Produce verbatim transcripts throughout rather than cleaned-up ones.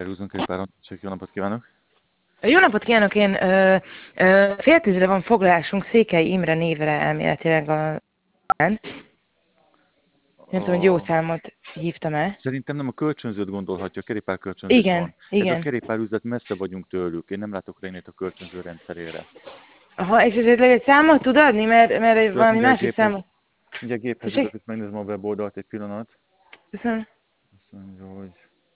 Elhúzunk kerékpáron, csak jó napot kívánok! Jó napot kívánok! Én ö, ö, fél tízre van foglalásunk Székely Imre névre elméletileg a... Nem tudom, hogy jó A... számot hívtam-e. Szerintem nem a kölcsönzőt gondolhatja, a kerékpárkölcsönzés Igen, van. Ez a igen. kerékpárüzlet, messze vagyunk tőlük. Én nem látok rá a kölcsönző rendszerére. Aha, és esetleg egy számot tud adni, mert, mert egy Tudod, valami mindjárt másik géphez, számot... mindjárt géphez Tessék? ülök, itt megnézem a weboldalt egy pillanat. Köszönöm. Azt mondja, hogy...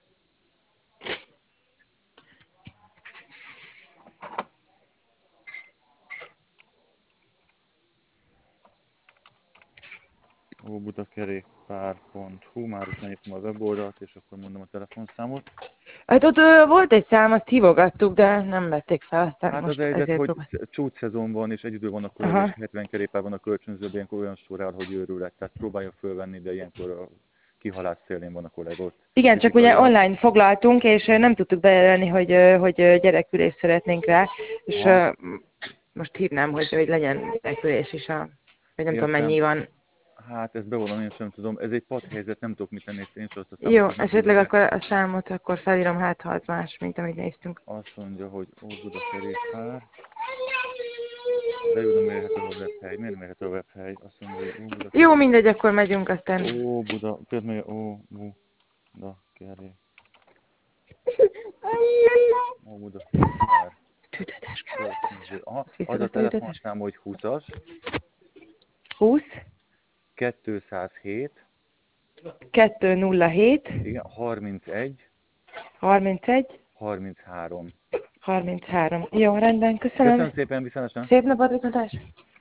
óbudakerékpár pont hu, már is megnyitottam a weboldalt, és akkor mondom a telefonszámot. Hát ott ö, volt egy szám, azt hívogattuk, de nem vették fel, aztán Hát az a most helyzet, ezért hogy próbál. csúcsszezon van, és egyedül vannak kollégák, és Aha. hetven kerékpár van a kölcsönzőben, ilyenkor olyan sor áll, hogy őrület. Tehát próbálja fölvenni, de ilyenkor a kihalás szélén van a kollégák. Igen, csak ugye Fizikailag. online foglaltunk, és ö, nem tudtuk bejelölni, hogy, ö, hogy ö, gyerekülést szeretnénk rá, és Aha, ö, most hívnám, hogy, hogy legyen gyerekülés is, a, vagy nem tudom értem. mennyi van. Hát ezt bevallom, én sem tudom. Ez egy padhelyzet, nem tudok mit tenni, én sem azt a számot Jó, így nem tudom. esetleg akkor a számot akkor felírom, hát ha az más, mint amit néztünk. Azt mondja, hogy Óbuda kerékpár. De jó, nem mérhető a webhely. Miért nem mérhető a webhely? Azt mondja, hogy Óbuda Jó, kerékpár. mindegy, akkor megyünk, aztán... Óbuda, például Óbuda kerékpár. Óbuda kerékpár. Tüntetés kell Kölcsönző. Aha, ezt az a visszaadott a tüntetés. telefonszám, hogy húszas, húsz, kétszázhét, kettőszázhét, igen, harmincegy, harmincegy, harminchárom. harminchárom. Jó, rendben, köszönöm. Köszönöm szépen, viszontlátásra! Szép napot, viszontlátásra!